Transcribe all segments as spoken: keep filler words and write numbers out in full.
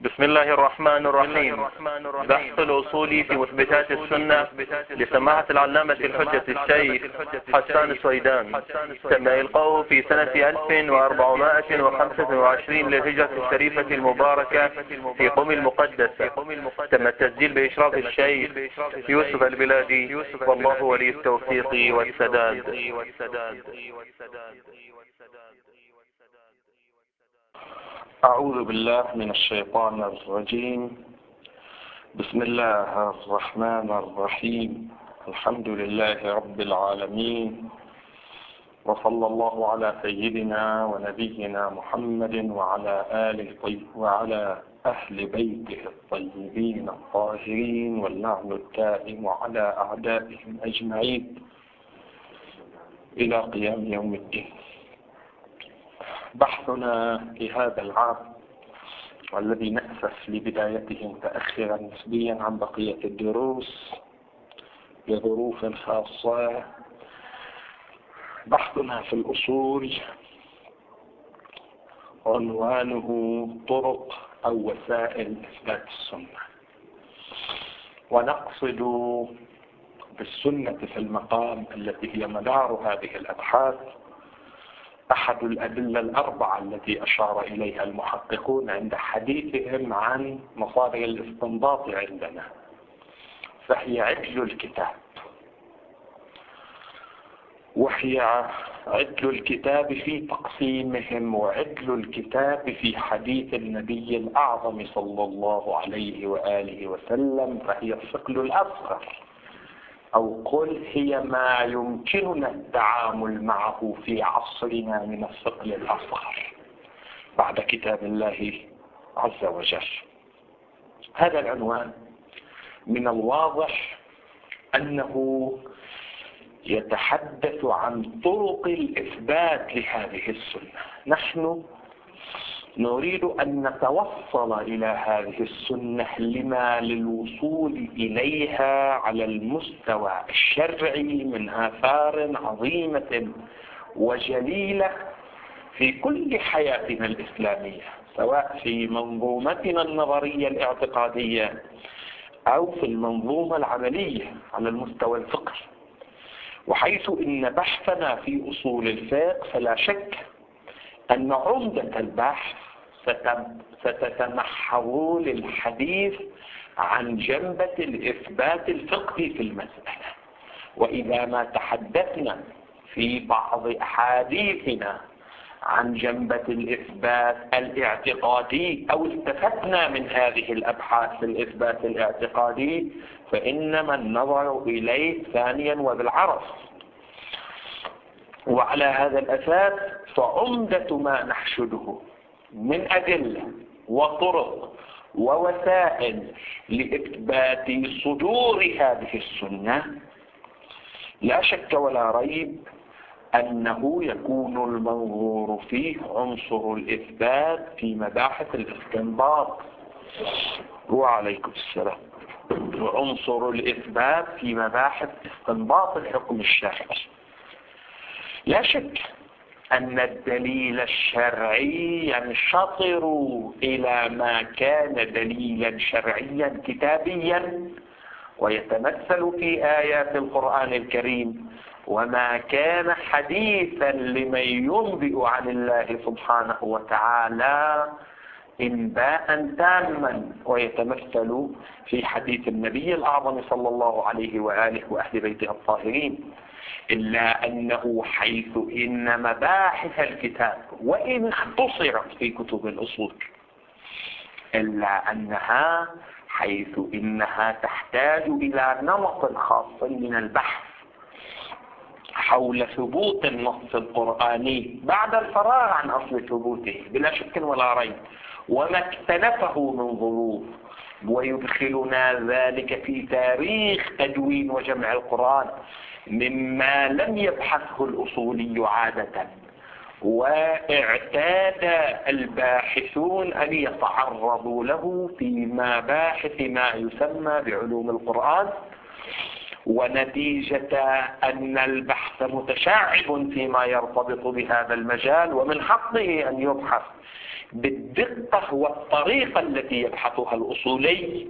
بسم الله الرحمن الرحيم. بحث الأصول في مثبتات السنة لسماحة العلامة الحجة الشيخ حسان السويدان. تم إلقاؤه في سنة ألف وأربعمائة وخمسة وعشرين للهجرة الشريفة المباركة في قم المقدسة. تم التسجيل بإشراف الشيخ يوسف البلادي، والله ولي التوفيق والسداد. أعوذ بالله من الشيطان الرجيم. بسم الله الرحمن الرحيم. الحمد لله رب العالمين، وصلى الله على سيدنا ونبينا محمد وعلى آله وعلى أهل بيته الطيبين الطاهرين، واللعن الدائم على أعدائهم أجمعين إلى قيام يوم الدين. بحثنا في هذا العام، والذي نأسف لبدايته متأخرا نسبيا عن بقية الدروس لظروف خاصة، بحثنا في الأصول عنوانه طرق أو وسائل إثبات السنة. ونقصد بالسنة في المقام التي هي مدار هذه الأبحاث أحد الأدلة الأربعة التي أشار إليها المحققون عند حديثهم عن مصادر الاستنباط عندنا، فهي عدل الكتاب، وهي عدل الكتاب في تقسيمهم، وعدل الكتاب في حديث النبي الأعظم صلى الله عليه وآله وسلم، فهي الثقل الأصغر، أو قل هي ما يمكننا التعامل معه في عصرنا من الثقل الأصغر بعد كتاب الله عز وجل. هذا العنوان من الواضح أنه يتحدث عن طرق الإثبات لهذه السنة. نحن نريد أن نتوصل إلى هذه السنة لما للوصول إليها على المستوى الشرعي من آثار عظيمة وجليلة في كل حياتنا الإسلامية، سواء في منظومتنا النظرية الاعتقادية أو في المنظومة العملية على المستوى الفقهي. وحيث إن بحثنا في أصول الفقه فلا شك أن عمدة البحث ستتمحور للحديث عن جنبة الإثبات الفقهي في المسألة. وإذا ما تحدثنا في بعض أحاديثنا عن جنبة الإثبات الاعتقادي أو استفدنا من هذه الأبحاث الإثبات الاعتقادي، فإنما النظر إليه ثانيا وبالعرض. وعلى هذا الأساس فعمدة ما نحشده من أدلة وطرق ووسائل لإثبات صدور هذه السنة لا شك ولا ريب أنه يكون المنظور فيه عنصر الإثبات في مباحث الاستنباط، وعليكم السلام، وعنصر الإثبات في مباحث استنباط الحكم الشرعي. لا شك أن الدليل الشرعي ينشطر إلى ما كان دليلا شرعيا كتابيا ويتمثل في آيات القرآن الكريم، وما كان حديثا لمن ينبئ عن الله سبحانه وتعالى إنباء تاما ويتمثل في حديث النبي الأعظم صلى الله عليه وآله وأهل بيته الطاهرين. إلا أنه حيث إن مباحث الكتاب وإن اختصرت في كتب الأصول، إلا أنها حيث إنها تحتاج إلى نمط خاص من البحث حول ثبوت النص القرآني بعد الفراغ عن أصل ثبوته بلا شك ولا ريب، وما اكتنفه من ظروف، ويدخلنا ذلك في تاريخ تدوين وجمع القرآن مما لم يبحثه الأصولي عادة، واعتاد الباحثون أن يتعرضوا له في مباحث ما يسمى بعلوم القرآن. ونتيجة أن البحث متشعب فيما يرتبط بهذا المجال، ومن حقه أن يبحث بالدقة والطريقة التي يبحثها الأصولي،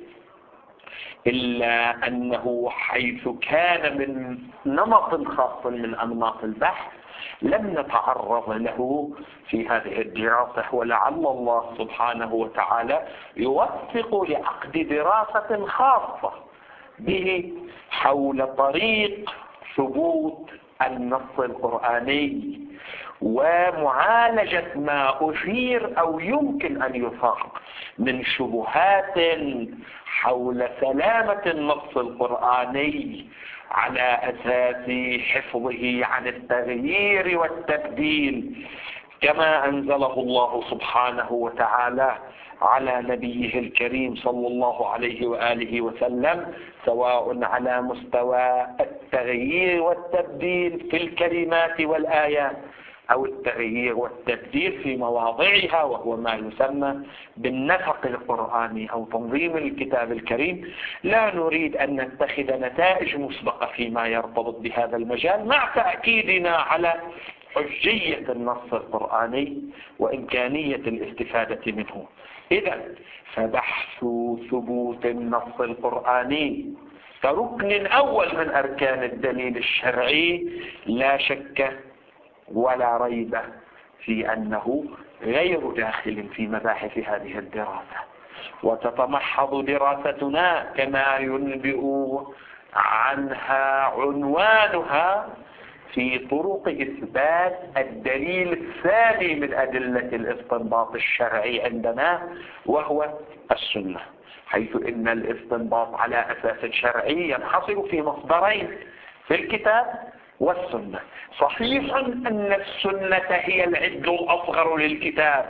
إلا أنه حيث كان من نمط خاص من أنماط البحث لم نتعرض له في هذه الدراسة، ولعل الله سبحانه وتعالى يوفق لعقد دراسة خاصة به حول طريق ثبوت النص القرآني ومعالجة ما أثير أو يمكن أن يثار من شبهات حول سلامة النص القرآني على أساس حفظه عن التغيير والتبديل كما أنزله الله سبحانه وتعالى على نبيه الكريم صلى الله عليه وآله وسلم، سواء على مستوى التغيير والتبديل في الكلمات والآيات أو التغيير والتبديل في مواضعها، وهو ما يسمى بالنسق القرآني أو تنظيم الكتاب الكريم. لا نريد أن نتخذ نتائج مسبقة فيما يرتبط بهذا المجال، مع تأكيدنا على حجية النص القرآني وإمكانية الاستفادة منه. إذا فبحث ثبوت النص القرآني كركن أول من أركان الدليل الشرعي لا شك ولا ريب في أنه غير داخل في مباحث هذه الدراسة، وتتمحض دراستنا كما ينبئ عنها عنوانها في طرق إثبات الدليل الثاني من أدلة الاستنباط الشرعي عندنا، وهو السنة، حيث إن الاستنباط على أساس شرعي ينحصر في مصدرين في الكتاب والسنة. صحيح أن السنة هي العد الأصغر للكتاب،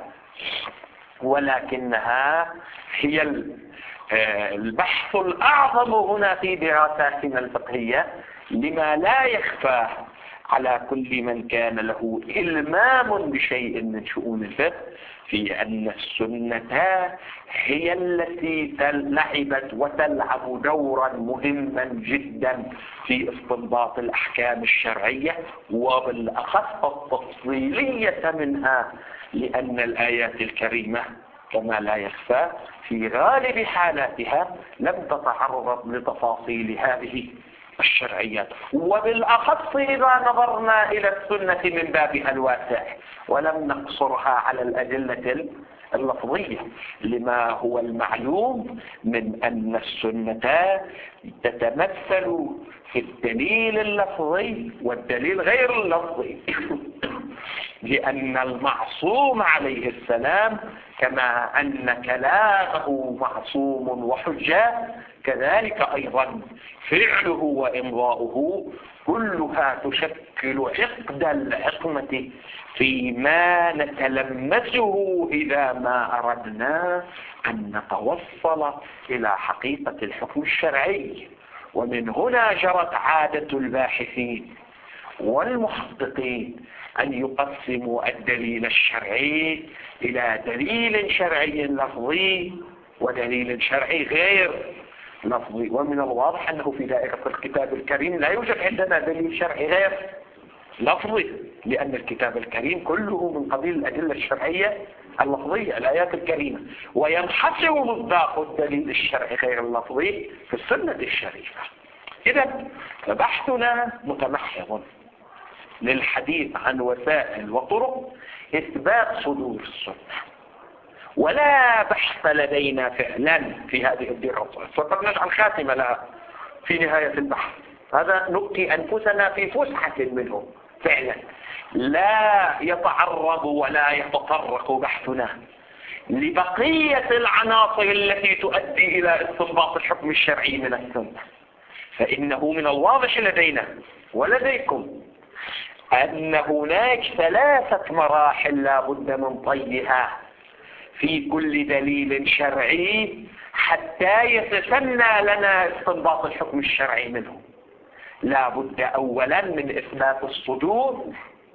ولكنها هي البحث الأعظم هنا في دراساتنا الفقهية، لما لا يخفى على كل من كان له إلمام بشيء من شؤون الفقه في أن السنة هي التي لعبت وتلعب دورا مهما جدا في استنباط الأحكام الشرعية، وبالأخص التفصيلية منها، لأن الآيات الكريمة كما لا يخفى في غالب حالاتها لم تتعرض لتفاصيل هذه الشرعيات، وبالأخص إذا نظرنا إلى السنة من بابها الواسع ولم نقصرها على الأدلة اللفظية، لما هو المعلوم من أن السنة تتمثل في الدليل اللفظي والدليل غير اللفظي، لأن المعصوم عليه السلام كما أن كلامه معصوم وحجة، كذلك أيضا فعله وإمضاؤه كلها تشكل عقد العصمة فيما نتلمسه إذا ما أردنا أن نتوصل إلى حقيقة الحكم الشرعي. ومن هنا جرت عادة الباحثين والمحققين أن يقسموا الدليل الشرعي إلى دليل شرعي لفظي ودليل شرعي غير لفظي. ومن الواضح أنه في دائرة الكتاب الكريم لا يوجد عندنا دليل شرعي غير لفظي، لأن الكتاب الكريم كله من قبيل الأدلة الشرعية اللفظية، الآيات الكريمة، وينحصر مصداق الدليل الشرعي غير اللفظي في السنة الشريفة. إذا فبحثنا متمحض للحديث عن وسائل وطرق إثبات صدور السنة، ولا بحث لدينا فعلا في هذه الدراسة، فقد نجعل خاتمة لها في نهاية البحث. هذا نبقي أنفسنا في فسحة منه فعلا، لا يتعرض ولا يتطرق بحثنا لبقية العناصر التي تؤدي إلى استنباط الحكم الشرعي من السنة. فإنه من الواضح لدينا ولديكم أن هناك ثلاثة مراحل لا بد من طيها في كل دليل شرعي حتى يتسنى لنا استنباط الحكم الشرعي منه. لا بد أولا من إثبات الصدور،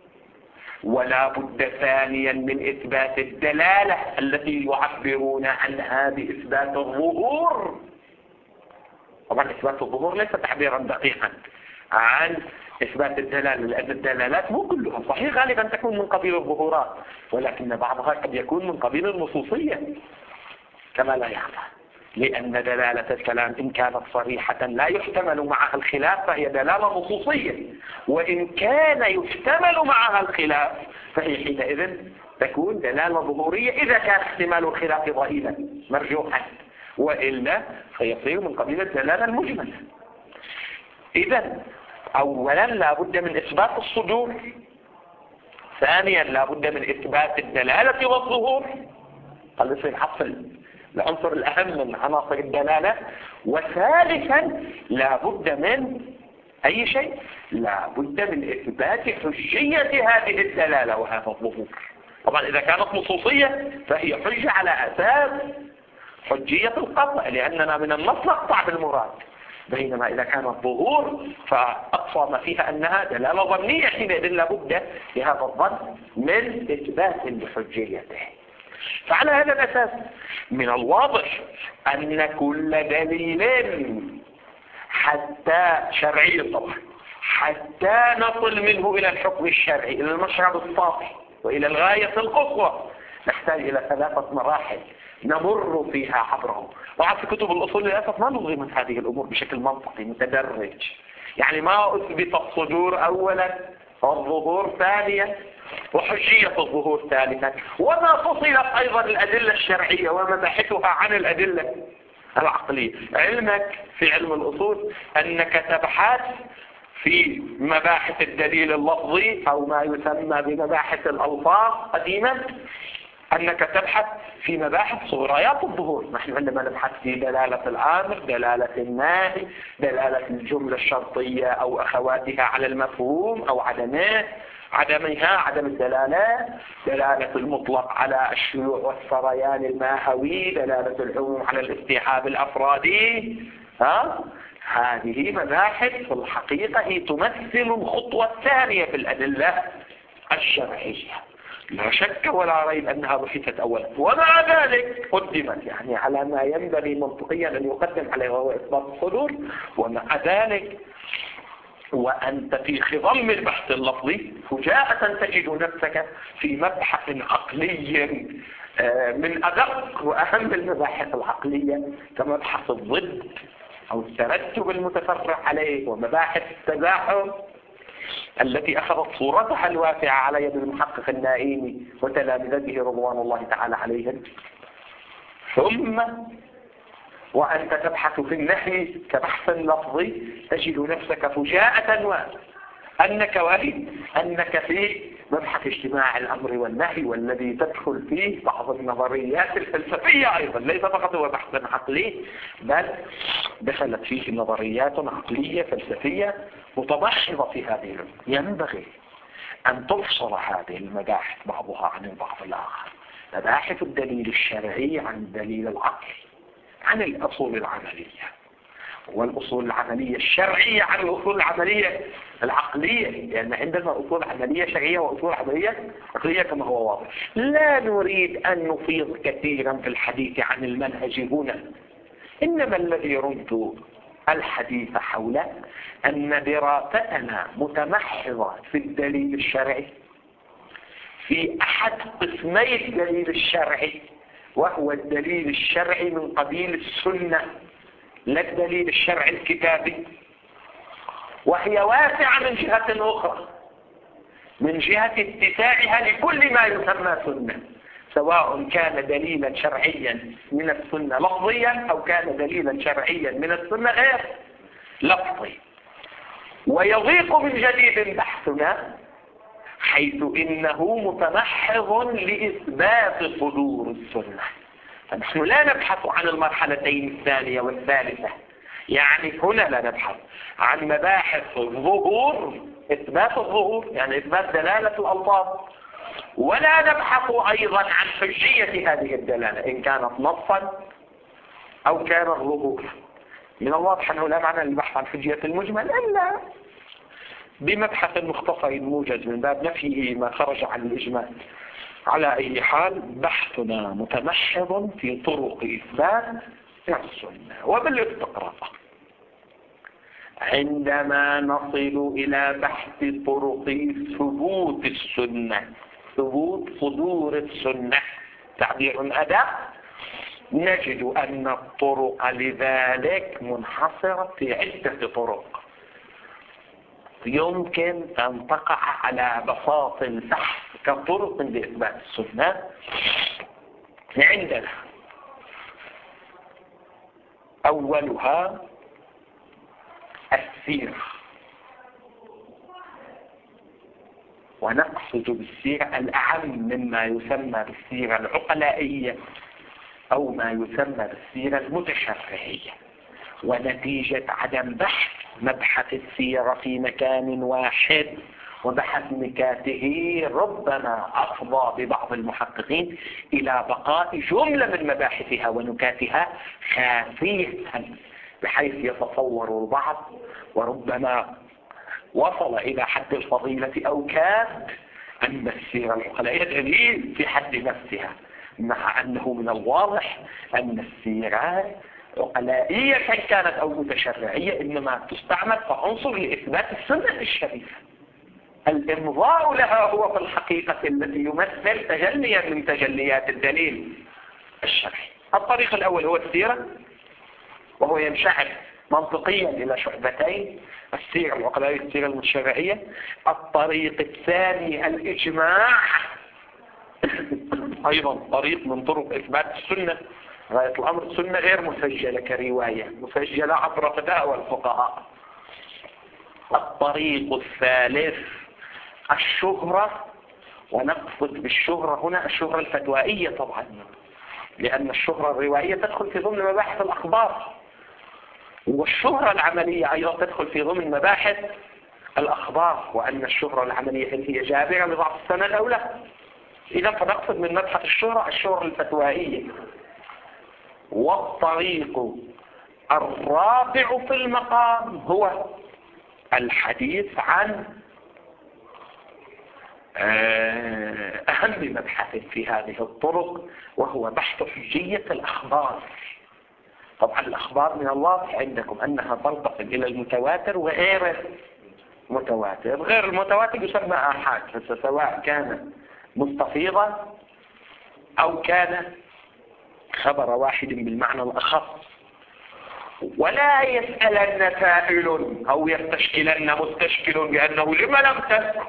ولا بد ثانيا من إثبات الدلالة التي يعبرون عنها بإثبات الظهور. طبعا إثبات الظهور ليس تعبيرا دقيقا عن إثبات الدلالة، لأن الدلالات مو كلها صحيح، غالبا تكون من قبيل الظهورات، ولكن بعضها قد يكون من قبيل النصوصية كما لا يخفى، لأن دلالة الكلام إن كانت صريحة لا يحتمل معها الخلاف فهي دلالة نصوصية، وإن كان يحتمل معها الخلاف فهي حينئذ تكون دلالة ظهورية إذا كان احتمال الخلاف ضئيلا مرجوحا، وإلا فيصير من قبيل الدلالة المجملة. إذا أولا لا بد من إثبات الصدور، ثانيا لا بد من إثبات الدلالة والظهور، قال يصير حصل العنصر الأهم من عناصر الدلالة، وثالثا لا بد من أي شيء، لا بد من إثبات حجية هذه الدلالة وهذا الظهور. طبعا إذا كانت نصوصية فهي حجة على أساس حجية القطع، لأننا من النص نقطع بالمراد، بينما إذا كان الظهور فأقصى ما فيها أنها دلالة ظنية، حينئذ لا بد لهذا الظن من إثبات لحجيته. فعلى هذا الأساس من الواضح أن كل دليل حتى شرعي طبعا حتى نصل منه إلى الحكم الشرعي، إلى المشرب الصافي وإلى الغاية القصوى، نحتاج إلى ثلاثة مراحل نمر فيها عبره. طبعا في كتب الأصول للأسف ما نظمت هذه الأمور بشكل منطقي متدرج، يعني ما أثبت الصدور أولا والظهور ثانيا وحجية الظهور ثالثا، وما فصلت أيضا الأدلة الشرعية ومباحثها عن الأدلة العقلية. علمك في علم الأصول أنك تبحث في مباحث الدليل اللفظي أو ما يسمى بمباحث الألفاظ قديما، أنك تبحث في مباحث صغريات الظهور. نحن عندما نبحث في دلالة الآمر، دلالة الناهي، دلالة الجملة الشرطية أو أخواتها على المفهوم أو عدمه عدمها عدم الدلالة، دلالة المطلق على الشيوع والسريان الماهوي، دلالة العموم على الاستيعاب الأفرادي. ها؟ هذه مباحث في الحقيقة هي تمثل الخطوة الثانية في الأدلة الشرعية، لا شك ولا ريب أنها بحثت أولا، ومع ذلك قدمت يعني على ما ينبغي منطقيا أن يقدم عليه وهو إثبات الصدور. ومع ذلك وأنت في خضم البحث اللفظي فجاءة تجد نفسك في مبحث عقلي من أدق وأهم المباحث العقلية كمبحث الضد أو الترتب المتفرع عليه، ومباحث التزاحم التي أخذت صورتها الواسعة على يد المحقق النائمي وتلامذته رضوان الله تعالى عليهم. ثم وأنت تبحث في النهي كبحث لفظي تجد نفسك فجاءة وأنك وارد أنك في مبحث اجتماع الأمر والنهي، والذي تدخل فيه بعض النظريات الفلسفية أيضا، ليس فقط هو بحث عقلي بل دخلت فيه نظريات عقلية فلسفية متمحضة في هذه العلوم. ينبغي أن تفصل هذه المباحث بعضها عن البعض الآخر، مباحث الدليل الشرعي عن الدليل العقلي، عن الأصول العملية، والأصول العملية الشرعية عن الأصول العملية العقلية، لأن عندنا أصول عملية شرعية وأصول عملية عقلية كما هو واضح. لا نريد أن نفيض كثيرا في الحديث عن المنهج هنا، إنما الذي يرد الحديث حوله أن دراستنا متمحضة في الدليل الشرعي في أحد قسمي الدليل الشرعي، وهو الدليل الشرعي من قبيل السنة لا الدليل الشرعي الكتابي، وهي واسعة من جهة أخرى، من جهة اتساعها لكل ما يسمى سنة، سواء كان دليلا شرعيا من السنة لفظيا أو كان دليلا شرعيا من السنة غير لفظي. ويضيق من جديد بحثنا حيث إنه متمحض لإثبات صدور السنة، فنحن لا نبحث عن المرحلتين الثانية والثالثة، يعني هنا لا نبحث عن مباحث الظهور، إثبات الظهور يعني إثبات دلالة الألفاظ، ولا نبحث أيضا عن حجية هذه الدلالة إن كانت نصا أو كان الظهور. من الواضح أنه لا معنى للبحث عن حجية المجمل إلا بمبحث مختصر موجز من باب نفيه ما خرج عن الإجمال. على أي حال بحثنا متمحض في طرق إثبات السنة. وبالاستقراء عندما نصل إلى بحث طرق ثبوت السنة، ثبوت صدور السنة تعبير أدق، نجد أن الطرق لذلك منحصرة في عدة طرق يمكن أن تقع على بساط البحث كطرق لإثبات السنة. عندنا أولها السيرة، ونقصد بالسيرة الأعم مما يسمى بالسيرة العقلائية أو ما يسمى بالسيرة المتشرعية. ونتيجة عدم بحث مبحث السيرة في مكان واحد وبحث نكاته ربما أفضى ببعض المحققين إلى بقاء جملة من مباحثها ونكاتها خافية بحيث يتصور البعض وربما وصل إلى حد الفضيلة أو كاد أن السيرة العقلائية دليل في حد نفسها، مع أنه من الواضح أن السيرة عقلائية كانت أو متشرعية إنما تستعمل كعنصر لإثبات السنة الشريفة. الإمضاء لها هو في الحقيقة التي يمثل تجليا من تجليات الدليل الشرعي. الطريق الأول هو السيرة، وهو ينشعب منطقيا إلى شعبتين: السيرة العقلائية والسيرة المتشرعية. الطريق الثاني الإجماع، أيضا طريق من طرق إثبات السنة. غاية الأمر السنة غير مسجلة كرواية، مسجلة عبر فتاوى الفقهاء. الطريق الثالث الشهرة، ونقصد بالشهرة هنا الشهرة الفتوائية طبعا، لأن الشهرة الروائية تدخل في ضمن مباحث الأخبار، والشهرة العملية أيضا تدخل في ضمن مباحث الأخبار، وأن الشهرة العملية هل هي جابرة لضعف السند أو لا. إذا فنقصد من مبحث الشهرة الشهرة الفتوائية. والطريق الرابع في المقام هو الحديث عن أهم مبحث في هذه الطرق، وهو بحث حجية الأخبار. طبعا الأخبار من الواضح عندكم أنها تنتقل إلى المتواتر وغير المتواتر. غير المتواتر يسمى آحاد، سواء كان مستفيضا أو كان خبر واحد بالمعنى الأخص. ولا يسألن سائل أو يستشكلن مستشكل بأنه لما لم تذكر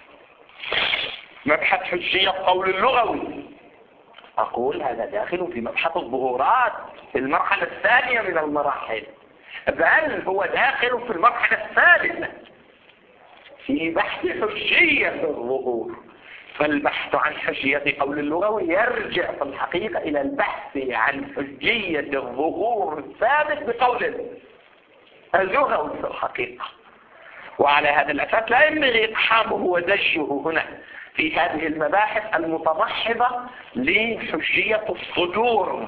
مبحث حجية القول اللغوي. أقول هذا داخل في مبحث الظهورات في المرحلة الثانية من المراحل، بل هو داخل في المرحلة الثالثة في بحث حجية الظهور. فالبحث عن حجية قول اللغوي يرجع في الحقيقة إلى البحث عن حجية الظهور الثابت بقول اللغوي في الحقيقة. وعلى هذا الأساس لا ينبغي إقحامه ودشه هنا في هذه المباحث المتمحضة لحجية الصدور.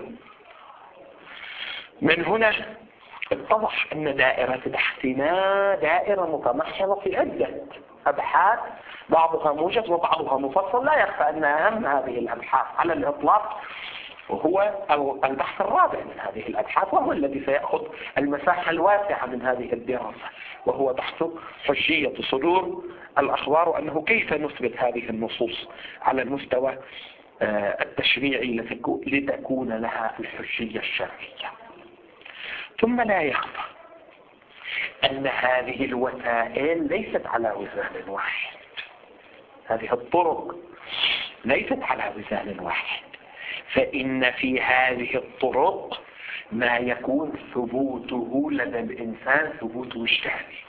من هنا اتضح أن دائرة بحثنا دائرة متمحضة في عدة أبحاث، بعضها موجز وبعضها مفصل. لا يخفى أن أهم هذه الأبحاث على الإطلاق هو البحث الرابع من هذه الأبحاث، وهو الذي سيأخذ المساحة الواسعة من هذه الدراسة، وهو بحث حجية صدور الأخبار، وأنه كيف نثبت هذه النصوص على المستوى التشريعي لتكون لها الحجية الشرعية. ثم لا يخفى أن هذه الوسائل ليست على وزان واحد، هذه الطرق ليست على وزان واحد، فإن في هذه الطرق ما يكون ثبوته لدى الإنسان ثبوت وجداني.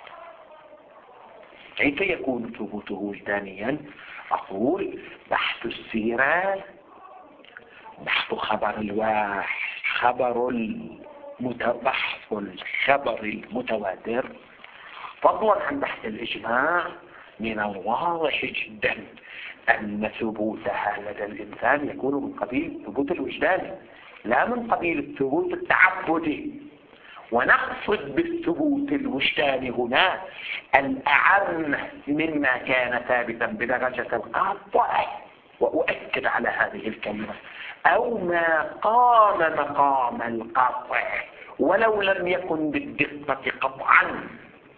كيف يكون ثبوته وجدانيا؟ أقول بحث السيرة، بحث خبر الواحد، خبر المتبحث الخبر المتواتر، فضلا عن بحث الإجماع، من الواضح جدا أن ثبوتها لدى الإنسان يكون من قبيل الثبوت الوجداني لا من قبيل الثبوت التعبدي. ونقصد بالثبوت الوجداني هنا الأعم مما كان ثابتا بدرجة القطع، وأؤكد على هذه الكلمة، أو ما قام مقام القطع ولو لم يكن بالدقة قطعا.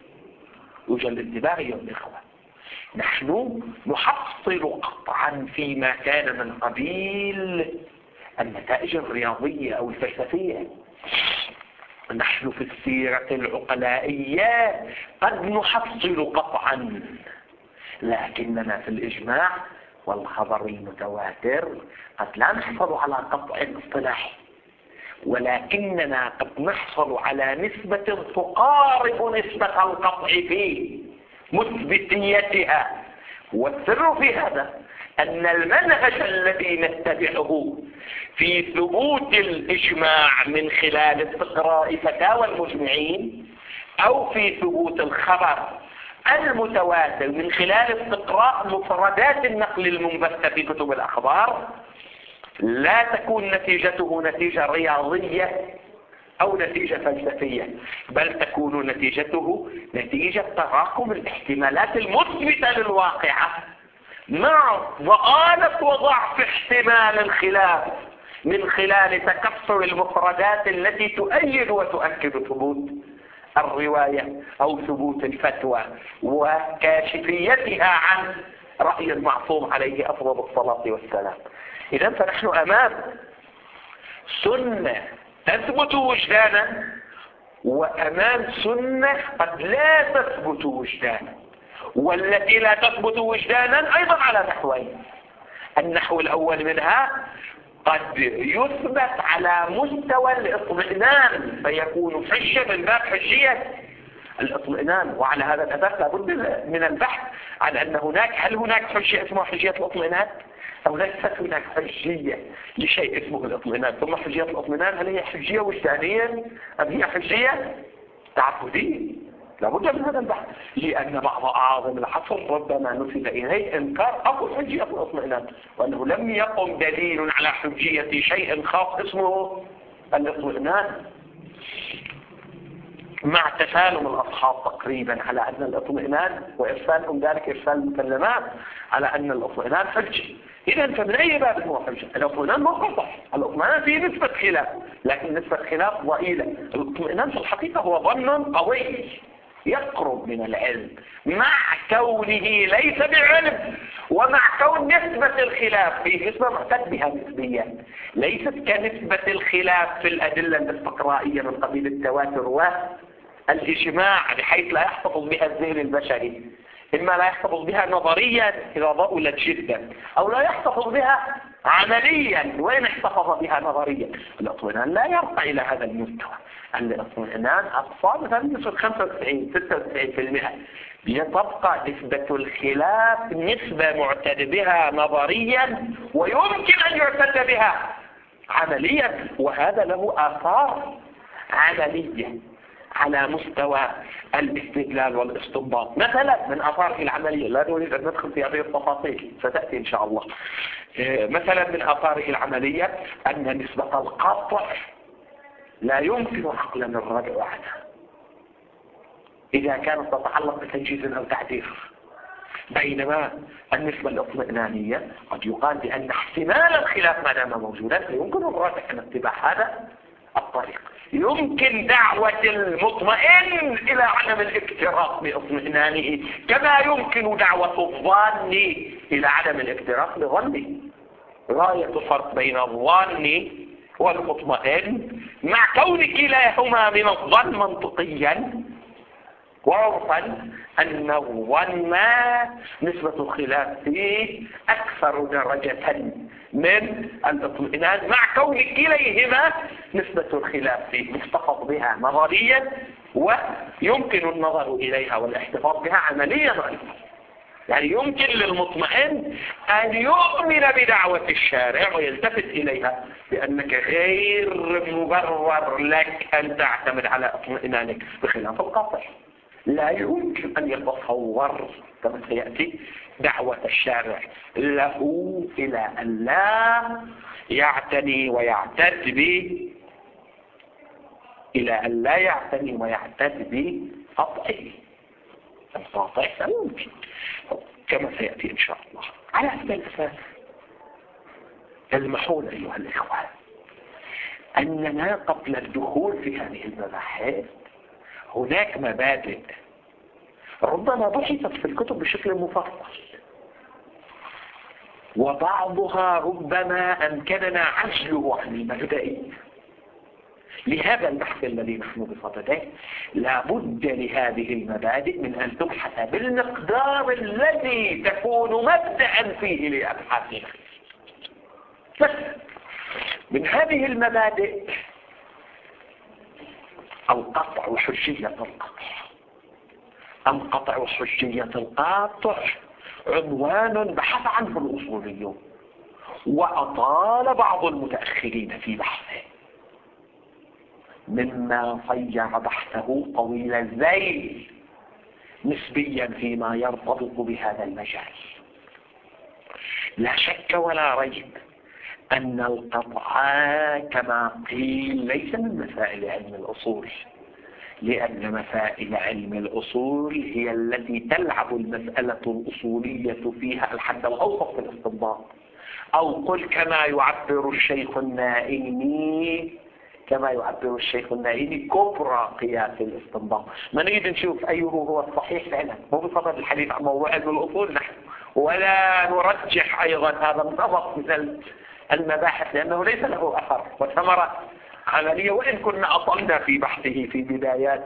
يوجد الانتباه أيها الإخوة. نحن نحصل قطعا فيما كان من قبيل النتائج الرياضية أو الفلسفية. نحن في السيرة العقلائية قد نحصل قطعا، لكننا في الإجماع والخبر المتواتر قد لا نحصل على قطع اصطلاحي، ولكننا قد نحصل على نسبة تقارب نسبة القطع في مثبتيتها. والسر في هذا أن المنهج الذي نتبعه في ثبوت الإجماع من خلال استقراء فتاوى المجمعين، أو في ثبوت الخبر المتواتر من خلال استقراء مفردات النقل المنبثة في كتب الأخبار، لا تكون نتيجته نتيجة رياضية أو نتيجة فلسفية، بل تكون نتيجته نتيجة تراكم الاحتمالات المثبتة للواقعة مع ضآلة وضعف احتمال الخلاف من خلال تكسر المفردات التي تؤيد وتؤكد ثبوت الرواية أو ثبوت الفتوى وكاشفيتها عن رأي المعصوم عليه أفضل الصلاة والسلام. إذن فنحن أمام سنة تثبت وجدانا، وأمام سنة قد لا تثبت وجدانا، والتي لا تثبت وجدانا أيضا على نحوين. النحو الأول منها قد يثبت على مستوى الاطمئنان فيكون حجة من باب حجية الاطمئنان، وعلى هذا الأساس لابد من البحث عن أن هناك هل هناك حجة اسمها حجية الاطمئنان أو ليست هناك حجية لشيء اسمه الاطمئنان. ثم حجية الاطمئنان هل هي حجية وجدانية أم هي حجية تعبدية؟ لابد من هذا البحث، لأن بعض أعاظم العصر ربما نسب إليه إنكار أصل حجية الاطمئنان، وأنه لم يقم دليل على حجية شيء خاص اسمه الاطمئنان، مع تسالم الأصحاب تقريبا على أن الاطمئنان وإرسالهم ذلك إرسال مسلمات على أن الاطمئنان حجة. إذن فمن أي باب هو حجة؟ الاطمئنان ما قطع، الاطمئنان فيه نسبة خلاف، لكن نسبة خلاف ضئيلة. الاطمئنان في الحقيقة هو ظن قوي يقرب من العلم، مع كونه ليس بعلم، ومع كون نسبة الخلاف فيه نسبة معتد بها نسبيا، ليست كنسبة الخلاف في الأدلة الاستقرائية من قبيل التواتر والإجماع، بحيث لا يحتفظ بها الذهن البشري، إما لا يحتفظ بها نظريا إذا ضئلت جدا، أو لا يحتفظ بها عمليا وإن احتفظ بها نظريا. الاطمئنان لا يرقى إلى هذا المستوى. الاطمئنان أقصى مثلا نسبة خمسة وتسعين ستة وتسعين بالمئة، يتبقى نسبة الخلاف نسبة معتد بها نظريا ويمكن أن يعتد بها عمليا، وهذا له آثار عملية على مستوى الاستدلال والاستنباط. مثلا من آثاره العملية، لا نريد أن ندخل في هذه التفاصيل ستأتي إن شاء الله، مثلا من آثاره العملية أن نسبة القطع لا يمكن عقلا الردع عنها إذا كانت تتعلق بتنجيز أو تعديل، بينما النسبة الاطمئنانية قد يقال بأن احتمال الخلاف ما دام موجودا فيمكن الردع عن اتباع هذا الطريق. يمكن دعوة المطمئن إلى عدم الاكتراث باطمئنانه، كما يمكن دعوة الظان إلى عدم الاكتراث بظنه. غاية الفرق بين الظان والمطمئن مع كون كلاهما من الظن منطقيا وعرفا أن الظن نسبة الخلاف فيه أكثر درجة من الاطمئنان، مع كون كليهما نسبة الخلاف فيه محتفظ بها نظريا ويمكن النظر إليها والاحتفاظ بها عمليا. يعني يمكن للمطمئن أن يؤمن بدعوة الشارع ويلتفت إليها بأنك غير مبرر لك أن تعتمد على اطمئنانك، بخلاف القطع لا يمكن أن يتصور كما سيأتي دعوة الشارع له إلى أن لا يعتني ويعتد به إلى أن لا يعتني ويعتد بقطعه. القاطع لا يمكن كما سيأتي إن شاء الله. على هذا الأساس المحول أيها الإخوة أننا قبل الدخول في هذه المباحث هناك مبادئ ربما بحثت في الكتب بشكل مفصل، وبعضها ربما أمكننا عزله عن المبدئي. لهذا البحث الذي نحن بصدده لابد لهذه المبادئ من أن تبحث بالمقدار الذي تكون مبدأ فيه لأبحاثنا. مثلا من هذه المبادئ القطع حجية القطع. القطع حجية القطع عنوان بحث عنه الأصوليون، وأطال بعض المتأخرين في بحثه، مما صير بحثه طويل الذيل نسبيا فيما يرتبط بهذا المجال. لا شك ولا ريب أن القطع كما قيل ليس من مسائل علم الأصول، لأن مسائل علم الأصول هي التي تلعب المسألة الأصولية فيها الحد الأوسط في الاستنباط، أو قل كما يعبر الشيخ النائمي كما يعبر الشيخ النائمي كبرى قياس الاستنباط. ما نريد نشوف أيه هو الصحيح فعلا، مو بصدد الحديث عن موضوع علم الأصول نحن، ولا نرجح أيضا هذا النظر من المباحث لأنه ليس له أثر وثمرة عملية، وإن كنا أطلنا في بحثه في بدايات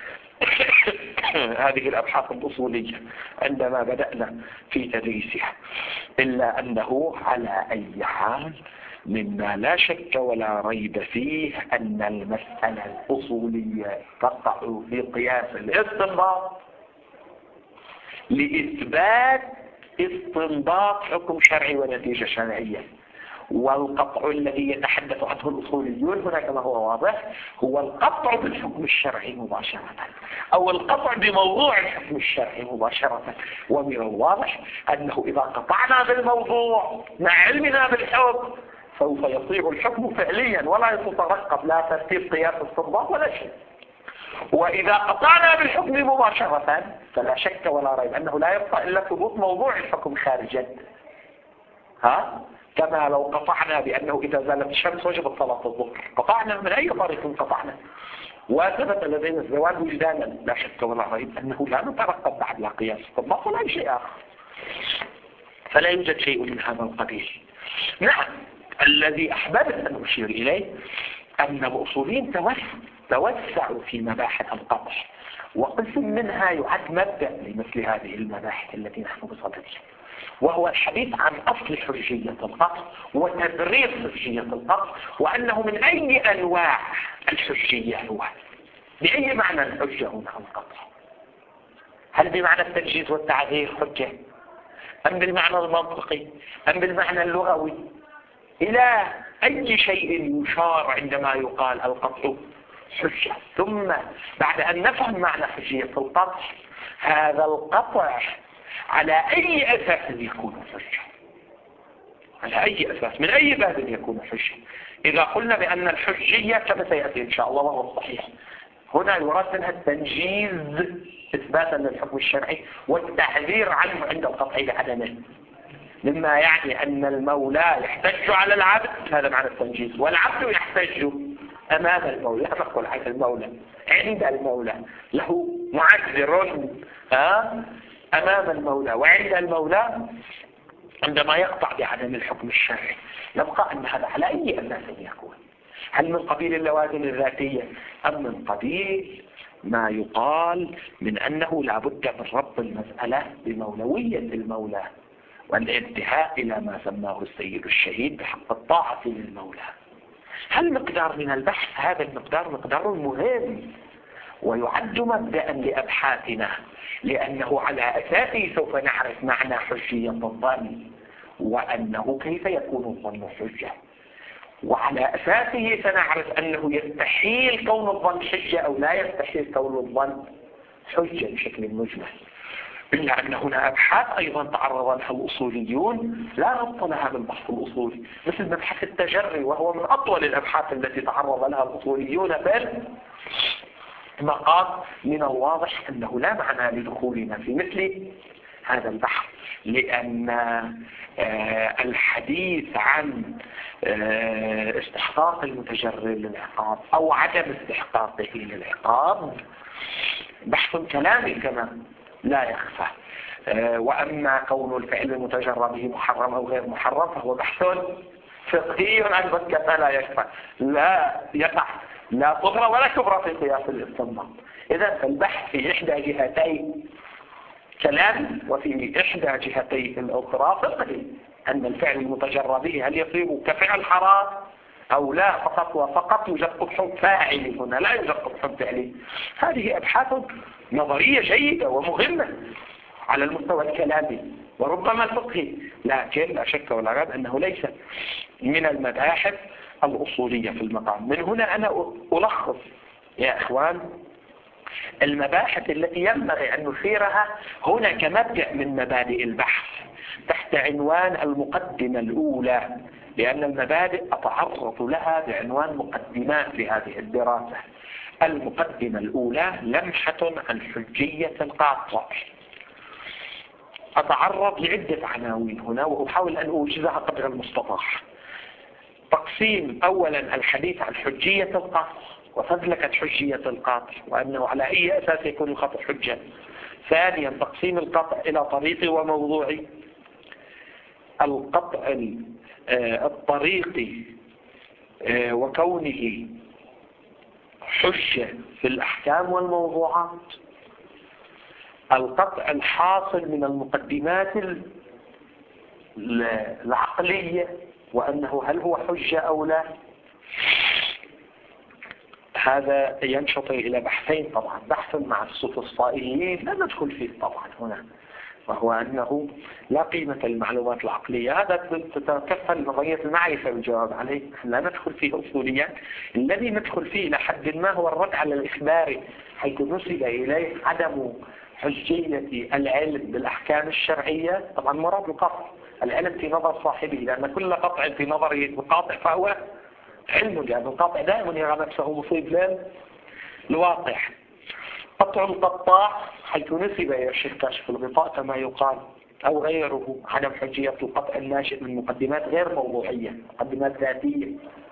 هذه الأبحاث الأصولية عندما بدأنا في تدريسها، إلا أنه على أي حال مما لا شك ولا ريب فيه أن المسألة الأصولية تقع في قياس الاستنباط لإثبات استنباط حكم شرعي ونتيجة شرعية. والقطع الذي يتحدث عنه الأصوليون هنا كما هو واضح هو القطع بالحكم الشرعي مباشرة، أو القطع بموضوع الحكم الشرعي مباشرة. ومن الواضح أنه إذا قطعنا بالموضوع مع علمنا بالحكم سوف يصير الحكم فعليا ولا يترقب لا ترتيب قياس استنباط ولا شيء. وإذا قطعنا بالحكم مباشرة فلا شك ولا ريب أنه لا يبقى إلا ثبوت موضوع الحكم خارجا. ها؟ كما لو قطعنا بأنه إذا زالت الشمس وجبت صلاة الظهر، قطعنا من أي طريق قطعنا وثبت لدينا الزوال وجدانا، لا شك ولا ريب أنه لا نترقب بعد لا قياس استنباط ولا شيء آخر، فلا يوجد شيء من هذا القبيل. نعم، الذي أحببت أن أشير إليه أن الأصوليين توسعوا في مباحث القطع، وقسم منها يعد مبدأ لمثل هذه المباحث التي نحن بصددها، وهو الحديث عن أصل حجية القطع وتبرير حجية القطع، وأنه من أي أنواع الحجية هو. بأي معنى الحجة هنا القطع؟ هل بمعنى التنجيز والتعذير حجة، أم بالمعنى المنطقي، أم بالمعنى اللغوي؟ إلى أي شيء يشار عندما يقال القطع حجة؟ ثم بعد أن نفهم معنى حجية القطع، هذا القطع على أي أساس يكون حجة؟ على أي أساس؟ من أي باب يكون حجة؟ إذا قلنا بأن الحجية كما سيأتي إن شاء الله وهو الصحيح هنا يراد منها التنجيز إثباتا للحكم الشرعي والتحذير عنه عند القطع بعدمه، مما يعني أن المولى يحتج على العبد، هذا معنى التنجيز، والعبد يحتج أمام المولى، لا نقول عن المولى، عند المولى له معذر أمام المولى وعند المولى عندما يقطع بعدم الحكم الشرعي. نبقى أن هذا على أي أساس يكون؟ هل من قبيل اللوازم الذاتية أم من قبيل ما يقال من أنه لا بد من ربط المسألة بمولوية المولى والانتهاء إلى ما سماه السيد الشهيد بحق الطاعة للمولى؟ هل مقدار من البحث هذا المقدار مقدار مهم ويعد مبدأ لأبحاثنا، لأنه على أساسه سوف نعرف معنى حجية الظن وأنه كيف يكون الظن حجة، وعلى أساسه سنعرف أنه يستحيل كون الظن حجة أو لا يستحيل كون الظن حجة بشكل مجمل. إلا أن هنا أبحاث أيضا تعرض لها الأصوليون لا ربط لها بالبحث الأصولي، مثل مبحث التجري، وهو من أطول الأبحاث التي تعرض لها الأصوليون بل مقام من الواضح أنه لا معنى لدخولنا في مثل هذا البحث، لأن الحديث عن استحقاق المتجري للعقاب أو عدم استحقاقه للعقاب بحث كلامي كمان، لا يخفى. وأما كون الفعل المتجرد محرم أو غير محرم فهو بحث فقهي أيضا لا يخفى، لا يقع لا صغرى ولا كبرى في قياس الاستنباط. إذا فالبحث في إحدى جهتي كلام وفي إحدى جهتي الأخرى فقهي، أن الفعل المتجرد هل يصير كفعل حرام أو لا فقط وفقط يوجد قبح فاعل هنا لا يوجد قبح فعلي. هذه أبحاث نظرية جيدة ومهمة على المستوى الكلامي وربما الفقهي، لكن لا شك ولا ريب أنه ليس من المباحث الأصولية في المقام. من هنا أنا ألخص يا إخوان المباحث التي ينبغي أن نثيرها هنا كمبدأ من مبادئ البحث تحت عنوان المقدمة الأولى، لأن المبادئ أتعرض لها بعنوان مقدمات لهذه الدراسة. المقدمة الأولى لمحة عن حجية القاطع. أتعرض لعدة عناوين هنا وأحاول أن أوجزها قدر المستطاع. تقسيم أولا الحديث عن حجية القاطع وفزلكة حجية القاطع وأنه على أي أساس يكون القطع حجة. ثانيا تقسيم القطع إلى طريقي وموضوعي. القطع الطريقي وكونه حجة في الأحكام والموضوعات. القطع الحاصل من المقدمات العقلية وأنه هل هو حجة أو لا. هذا ينشط إلى بحثين طبعا، بحث مع السفسطائيين لا ندخل فيه طبعا هنا، وهو أنه لا قيمة للمعلومات العقلية. هذا تتكفل نظرية المعرفة بالجواب عليه، لا ندخل فيه أصوليات. الذي ندخل فيه إلى حد ما هو الرد على الإخباري، حيث نسب إليه عدم حجية العلم بالأحكام الشرعية. طبعا مراد القطع العلم في نظر صاحبه، لأن كل قطع في نظر القاطع فهو علم، لأن القاطع دائما يرى نفسه مصيب للواقع. قطع القطاع حيث نسب إلى الشيخ كاشف الغطاء كما يقال أو غيره عدم حجية القطع الناشئ من مقدمات غير موضوعية، مقدمات ذاتية.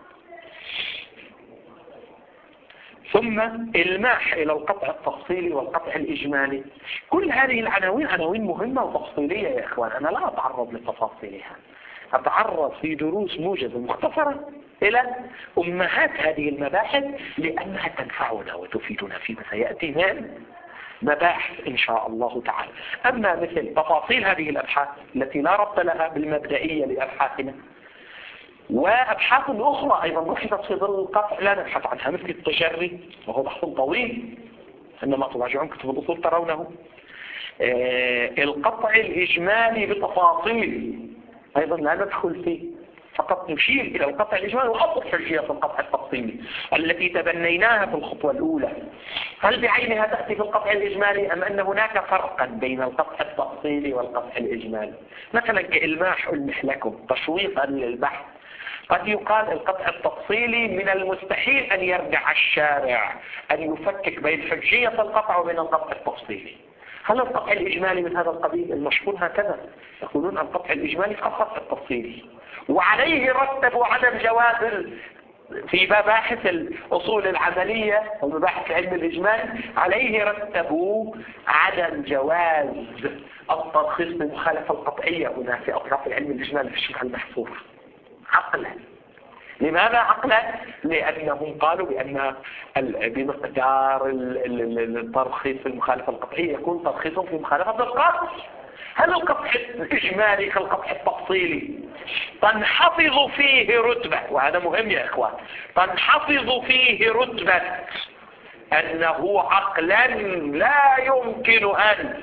ثم الماح إلى القطع التفصيلي والقطع الإجمالي. كل هذه العناوين عناوين مهمة وتفصيلية يا إخوان، أنا لا أتعرض لتفاصيلها، أتعرض في دروس موجزة مختصرة إلى أمهات هذه المباحث لأنها تنفعنا وتفيدنا فيما سيأتي من مباحث إن شاء الله تعالى. أما مثل تفاصيل هذه الأبحاث التي لا ربط لها بالمبدئية لأبحاثنا وأبحاث أخرى أيضا بحثت في ظل القطع لا نبحث عنها، مثل التجري وهو بحث طويل إنما تراجعون كتب الأصول ترونه. آه القطع الإجمالي بتفاصيل أيضا لا ندخل فيه، فقط نشير إلى القطع الإجمالي وأطلق حجية القطع التفصيلي التي تبنيناها في الخطوة الأولى. هل بعينها تأتي في القطع الإجمالي أم أن هناك فرقا بين القطع التفصيلي والقطع الإجمالي؟ مثلا كإلماح ألمح لكم تشويقا للبحث، قد يقال القطع التفصيلي من المستحيل أن يرجع الشارع أن يفكك بين حجية القطع وبين القطع التفصيلي. هل القطع الإجمالي من هذا القبيل؟ المشهور هكذا يقولون القطع الإجمالي كالقطع التفصيلي، وعليه رتبوا عدم جواز في مباحث الأصول العملية ومباحث العلم الإجمالي، عليه رتبوا عدم جواز الترخيص بمخالفة القطعية هنا في أطراف العلم الإجمالي في الشرح المحفوظ عقلا. لماذا عقلا؟ لأنهم قالوا بأن بمقدار الترخيص في المخالفة القطعية يكون ترخيصهم في مخالفة القطع. هل القطع الإجمالي كالقطع التفصيلي تنحفظ فيه رتبة، وهذا مهم يا إخوان، تنحفظ فيه رتبة أنه عقلا لا يمكن أن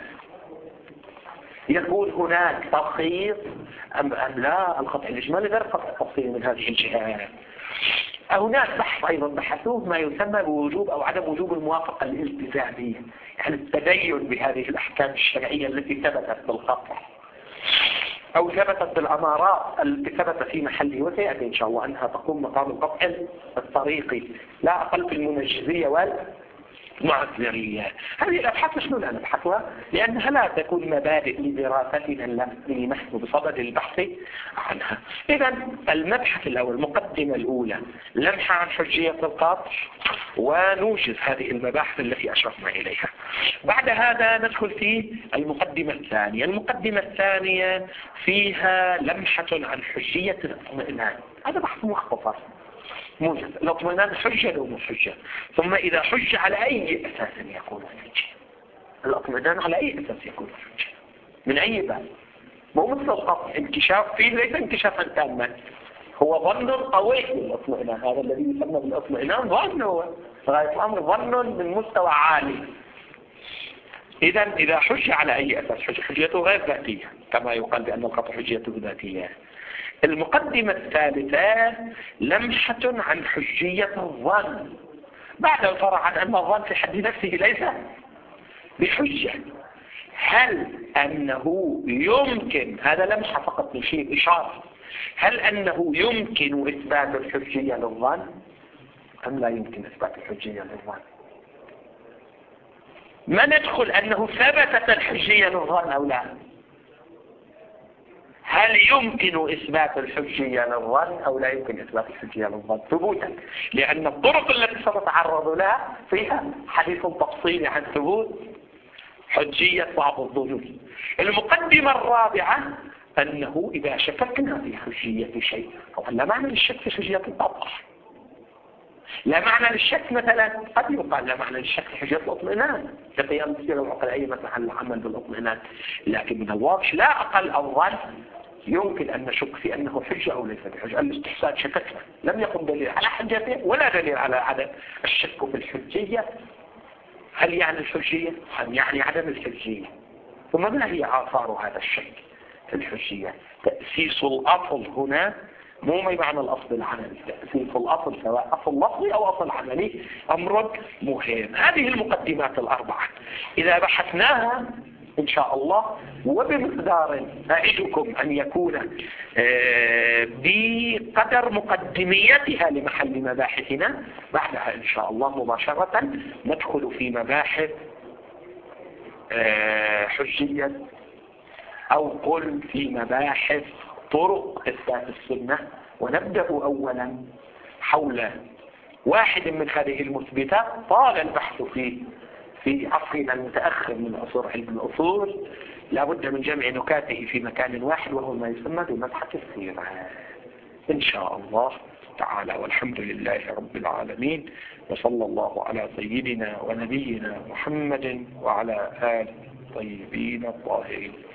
يكون هناك ترخيص أم, أم لا؟ القطع الإجمالي غير قطع التفصيلي من هذه الجهات. هناك بحث أيضا بحثوه ما يسمى بوجوب أو عدم وجوب الموافقة الالتزامية، يعني التدين بهذه الأحكام الشرعية التي ثبتت بالقطع أو ثبتت بالأمارات التي ثبت في محله، وسيأتي إن شاء الله أنها تقوم مقام القطع الطريقي لا أقل في المنجزية معذرية. هذه الأبحاث نحن لا نبحثها لأنها لا تكون مبادئ لدراستنا التي نحن بصدد البحث عنها. إذا المبحث الأول، المقدمة الأولى، لمحة عن حجية القطع، ونوجز هذه المباحث التي أشرنا إليها. بعد هذا ندخل في المقدمة الثانية. المقدمة الثانية فيها لمحة عن حجية الاطمئنان. هذا بحث مختصر موجز. الاطمئنان حجة أو مش حجة؟ ثم إذا حج على أي أساس يكون حجة؟ الاطمئنان على أي أساس يكون حجة؟ من أي باب؟ مو مثل القطع انكشاف فيه ليس انكشافا تاما، هو ظن قوي بالاطمئنان. هذا الذي يسمى بالاطمئنان ظن، هو غاية الأمر ظن من مستوى عالي. إذا إذا حج على أي أساس حج؟ حجيته غير ذاتية كما يقال بأن القطع حجيته ذاتية. المقدمة الثالثة لمحة عن حجية الظن، بعد الفرع عن أن الظن في حد نفسه ليس بحجة. هل أنه يمكن، هذا لمحة فقط نشير إشارة، هل أنه يمكن إثبات الحجية للظن أم لا يمكن إثبات الحجية للظن؟ ما ندخل أنه ثبتت الحجية للظن أو لا؟ هل يمكن إثبات الحجية للظن أو لا يمكن إثبات الحجية للظن؟ ثبوتا، لأن الطرق التي سنتعرض لها فيها حديث تفصيلي عن ثبوت حجية بعض الظنون. المقدمة الرابعة أنه إذا شككنا في حجية شيء، طبعا لا معنى للشك في حجية القطع، لا معنى للشك مثلا، قد يقال لا معنى للشك في حجية الاطمئنان لقيام السيرة العقلائية مثلا عن العمل بالاطمئنان، لكن من الواقع لا أقل الظن يمكن أن نشك في أنه حجة أو ليس بحجة. الاستحسان شككنا، لم يكن دليل على حجته ولا دليل على عدم الشك في الحجية. هل يعني الحجية؟ هل يعني عدم الحجية؟ ثم ما هي آثار هذا الشك في الحجية؟ تأسيس الأصل هنا مو بمعنى الأصل العملي، تأسيس الأصل سواء أصل لفظي أو أصل عملي أمر مهم. هذه المقدمات الأربعة إذا بحثناها إن شاء الله وبمقدار أعدكم أن يكون بقدر مقدميتها لمحل مباحثنا، بعدها إن شاء الله مباشرة ندخل في مباحث حجية أو قل في مباحث طرق إثبات السنة. ونبدأ أولا حول واحد من هذه المثبتات طال البحث فيه في عصرنا المتأخر من عصور علم الأصول، لا بد من جمع نكاته في مكان واحد، وهو ما يسمى بمبحث السيرة إن شاء الله تعالى. والحمد لله رب العالمين، وصلى الله على سيدنا ونبينا محمد وعلى آله الطيبين الطاهرين.